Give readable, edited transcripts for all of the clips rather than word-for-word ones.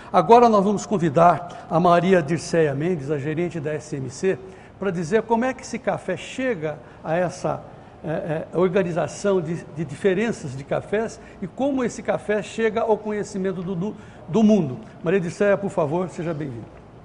Agora nós vamos convidar a Maria Dirceia Mendes, a gerente da SMC, para dizer como é que esse café chega a essa organização de diferenças de cafés e como esse café chega ao conhecimento do mundo. Maria Dirceia, por favor, seja bem-vinda.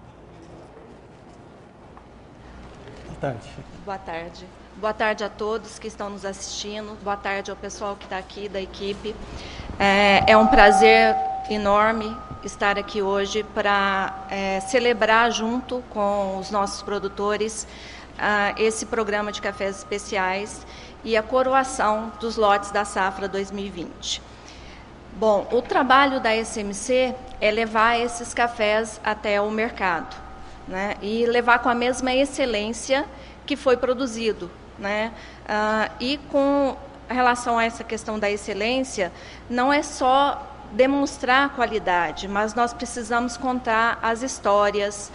Boa tarde. Boa tarde. Boa tarde a todos que estão nos assistindo. Boa tarde ao pessoal que está aqui da equipe. É um prazer enorme estar aqui hoje para celebrar junto com os nossos produtores esse programa de cafés especiais e a coroação dos lotes da safra 2020. Bom, o trabalho da SMC é levar esses cafés até o mercado, né, e levar com a mesma excelência que foi produzido, né, e com relação a essa questão da excelência, não é só demonstrar qualidade, mas nós precisamos contar as histórias,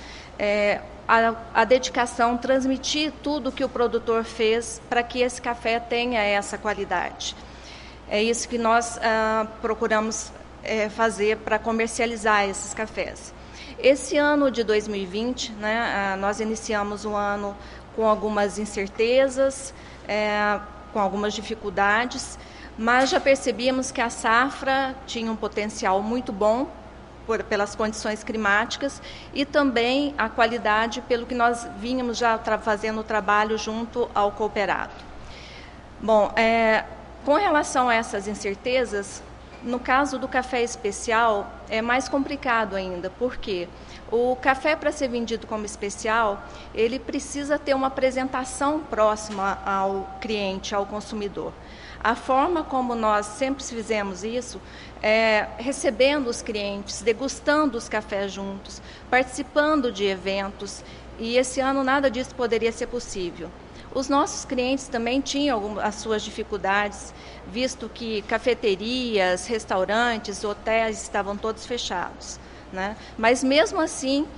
a dedicação, transmitir tudo que o produtor fez para que esse café tenha essa qualidade. É isso que nós procuramos fazer para comercializar esses cafés. Esse ano de 2020, né, nós iniciamos o ano com algumas incertezas, com algumas dificuldades, mas já percebíamos que a safra tinha um potencial muito bom pelas condições climáticas e também a qualidade pelo que nós vínhamos já fazendo o trabalho junto ao cooperado. Bom, com relação a essas incertezas, no caso do café especial é mais complicado ainda, porque o café, para ser vendido como especial, ele precisa ter uma apresentação próxima ao cliente, ao consumidor. A forma como nós sempre fizemos isso é recebendo os clientes, degustando os cafés juntos, participando de eventos, e esse ano nada disso poderia ser possível. Os nossos clientes também tinham as suas dificuldades, visto que cafeterias, restaurantes, hotéis estavam todos fechados, né? Mas mesmo assim,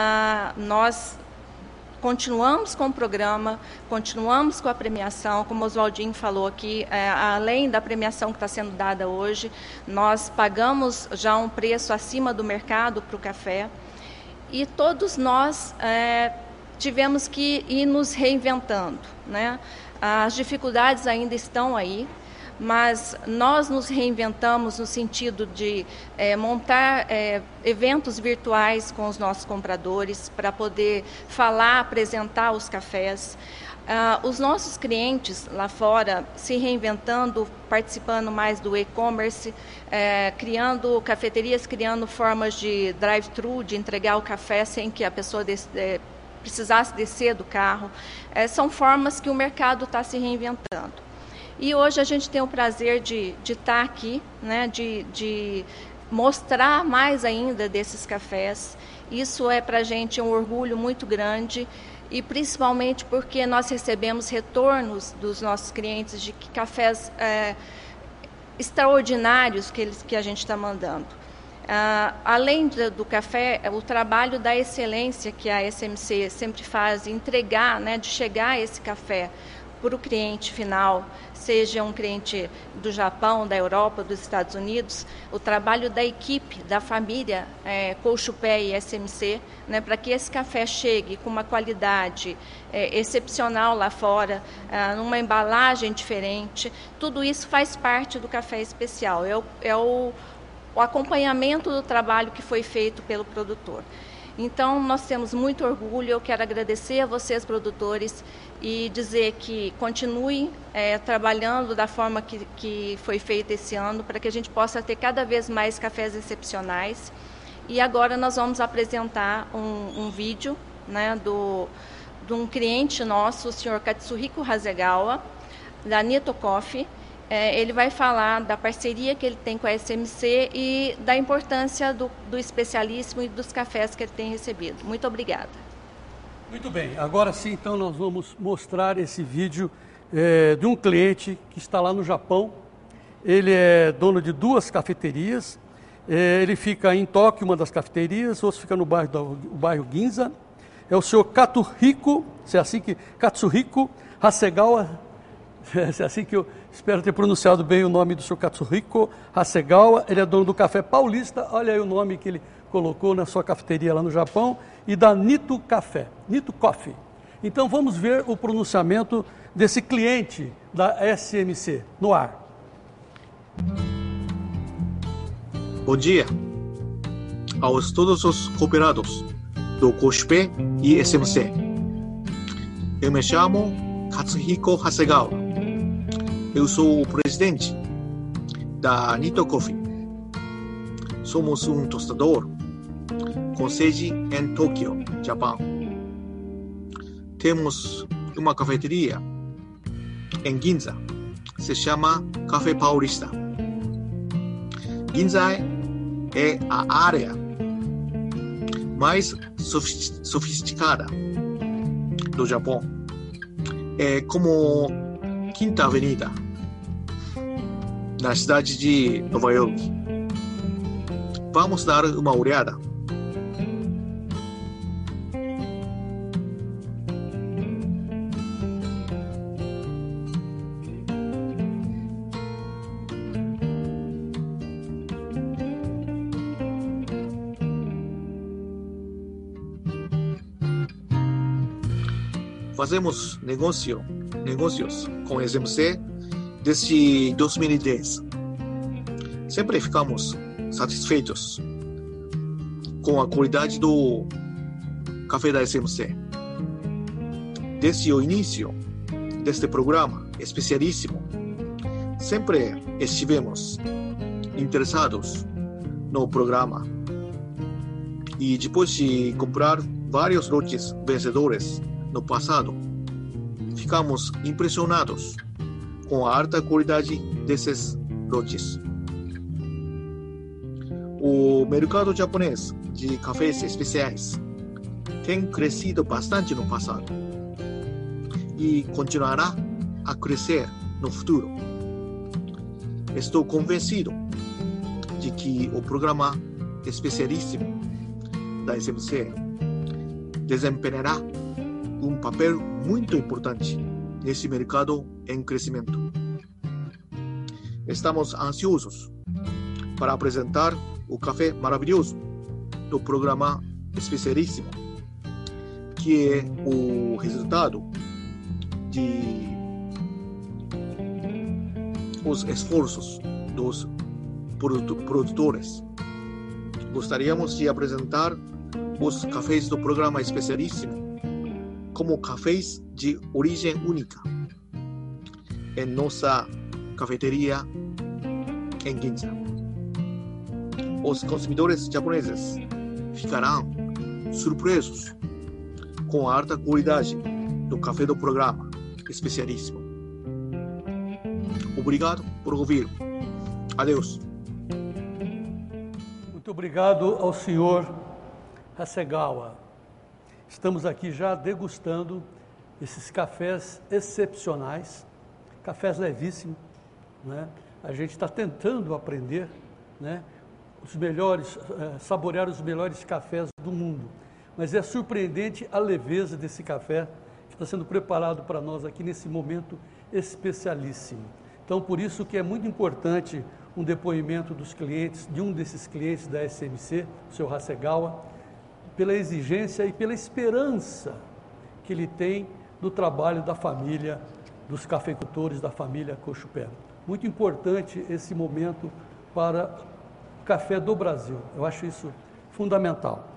nós continuamos com o programa, continuamos com a premiação, como o Oswaldinho falou aqui, além da premiação que está sendo dada hoje, nós pagamos já um preço acima do mercado para o café e todos nós tivemos que ir nos reinventando, né? As dificuldades ainda estão aí, mas nós nos reinventamos no sentido de montar eventos virtuais com os nossos compradores para poder falar, apresentar os cafés. Os nossos clientes lá fora se reinventando, participando mais do e-commerce, criando cafeterias, criando formas de drive-thru, de entregar o café sem que a pessoa precisasse descer do carro. São formas que o mercado está se reinventando. E hoje a gente tem o prazer de estar aqui, né, de mostrar mais ainda desses cafés. Isso é para a gente um orgulho muito grande e principalmente porque nós recebemos retornos dos nossos clientes de cafés extraordinários que a gente está mandando. Além do café, o trabalho da excelência que a SMC sempre faz, entregar, né, de chegar a esse café para o cliente final, seja um cliente do Japão, da Europa, dos Estados Unidos, o trabalho da equipe, da família Colchupé e SMC, né, para que esse café chegue com uma qualidade excepcional lá fora, numa embalagem diferente, tudo isso faz parte do café especial, é o acompanhamento do trabalho que foi feito pelo produtor. Então, nós temos muito orgulho, eu quero agradecer a vocês, produtores, e dizer que continuem trabalhando da forma que foi feita esse ano, para que a gente possa ter cada vez mais cafés excepcionais. E agora nós vamos apresentar um vídeo, né, de um cliente nosso, o senhor Katsuhiko Hasegawa, da Nito Coffee. Ele vai falar da parceria que ele tem com a SMC e da importância do especialíssimo e dos cafés que ele tem recebido. Muito obrigada. Muito bem, agora sim, então nós vamos mostrar esse vídeo de um cliente que está lá no Japão. Ele é dono de 2 cafeterias, ele fica em Tóquio, uma das cafeterias, outro fica no bairro Ginza. É o senhor Katsuhiko Hasegawa, é assim que eu espero ter pronunciado bem o nome do senhor Katsuhiko Hasegawa. Ele é dono do Café Paulista, olha aí o nome que ele colocou na sua cafeteria lá no Japão, e da Nitto Café, Nitto Coffee. Então vamos ver o pronunciamento desse cliente da SMC no ar. Bom dia aos todos os cooperados do KOSHIPE e SMC. Eu me chamo Katsuhiko Hasegawa. Eu sou o presidente da Nitto Coffee. Somos um tostador com sede em Tóquio, Japão. Temos uma cafeteria em Ginza. Se chama Café Paulista. Ginza é a área mais sofisticada do Japão. É como Quinta Avenida na cidade de Nova York. Vamos dar uma olhada. Fazemos negócios com SMC desde 2010. Sempre ficamos satisfeitos com a qualidade do café da SMC. Desde o início deste programa especialíssimo, sempre estivemos interessados no programa. E depois de comprar vários lotes vencedores no passado, ficamos impressionados com a alta qualidade desses lotes. O mercado japonês de cafés especiais tem crescido bastante no passado e continuará a crescer no futuro. Estou convencido de que o programa especialíssimo da SMC desempenhará um papel muito importante nesse mercado em crescimento. Estamos ansiosos para apresentar o café maravilhoso do programa especialíssimo, que é o resultado de os esforços dos produtores. Gostaríamos de apresentar os cafés do programa especialíssimo como cafés de origem única em nossa cafeteria em Ginza. Os consumidores japoneses ficarão surpresos com a alta qualidade do café do programa especialíssimo. Obrigado por ouvir. Adeus. Muito obrigado ao senhor Hasegawa. Estamos aqui já degustando esses cafés excepcionais, cafés levíssimos, né? A gente está tentando aprender, né? Os melhores, saborear os melhores cafés do mundo. Mas é surpreendente a leveza desse café que está sendo preparado para nós aqui nesse momento especialíssimo. Então, por isso que é muito importante um depoimento dos clientes, de um desses clientes da SMC, o seu Hasegawa, pela exigência e pela esperança que ele tem do trabalho da família, dos cafeicultores da família KOSHIPE. Muito importante esse momento para o café do Brasil. Eu acho isso fundamental.